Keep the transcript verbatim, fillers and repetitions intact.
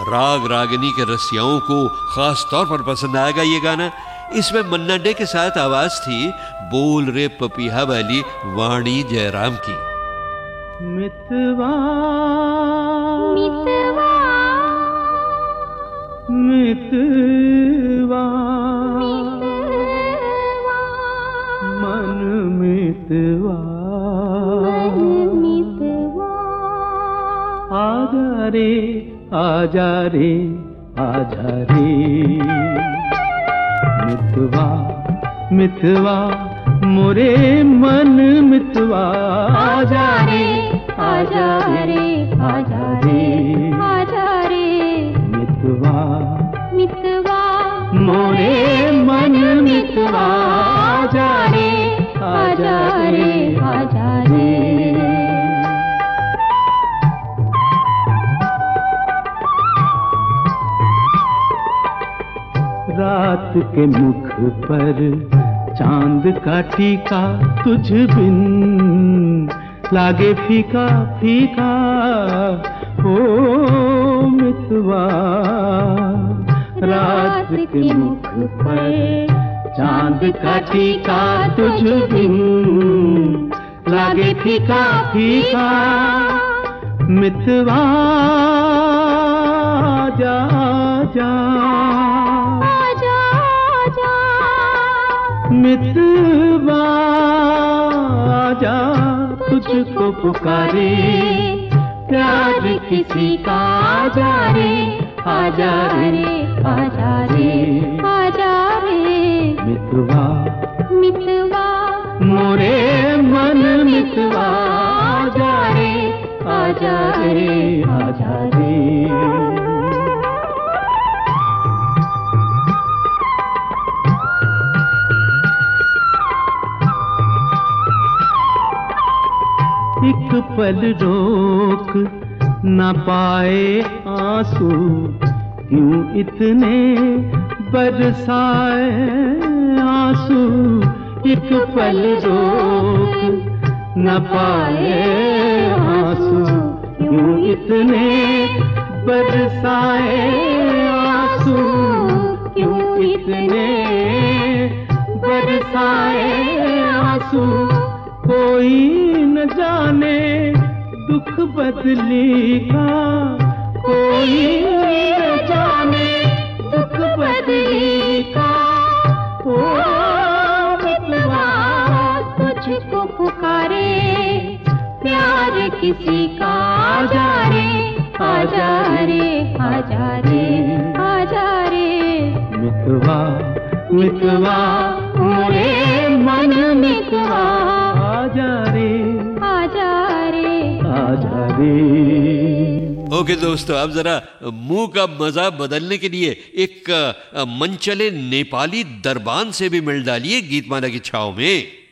राग रागिनी के रसियाओं को खास तौर पर पसंद आएगा ये गाना। इसमें मन्ना डे के साथ आवाज थी बोल रे पपीहा वाली वाणी जयराम की। मितवा मितवा मितवा मन मितवा आजा रे आजा रे आजा रे मितवा मितवा मोरे मन मितवा आजा रे आजा रे आजा रे आजा रे मितवा मितवा मोरे मन मितवा आजा रे आजा रे आजा रे। रात के मुख पर चांद का टीका तुझ बिन लागे फीका फीका ओ मितवा। रात के मुख पर चांद का टीका तुझ बिन लागे फीका फीका मितवा जा जा मितवा आजा तुझको पुकारे प्यार किसी का आजा रे आजा रे आजा रे आजा रे मितवा मितवा मोरे मन मितवा आजा रे आजा रे आजा रे। एक पल रोक न पाए आंसू क्यों इतने बरसाए आंसू। एक पल रोक न पाए आंसू क्यों इतने बरसाए आंसू क्यों इतने बरसाए आंसू। कोई न जाने दुख बदली का कोई न जाने दुख बदली का ओ मितवा तुझको पुकारे प्यार किसी का आजा रे आजा रे आजा रे आजा रे मितवा मितवा मोरे मन मितवा आजा रे आजा रे आजा रे। ओके दोस्तों, अब जरा मुंह का मजा बदलने के लिए एक मनचले नेपाली दरबान से भी मिल डालिए गीतमाला की छाव में।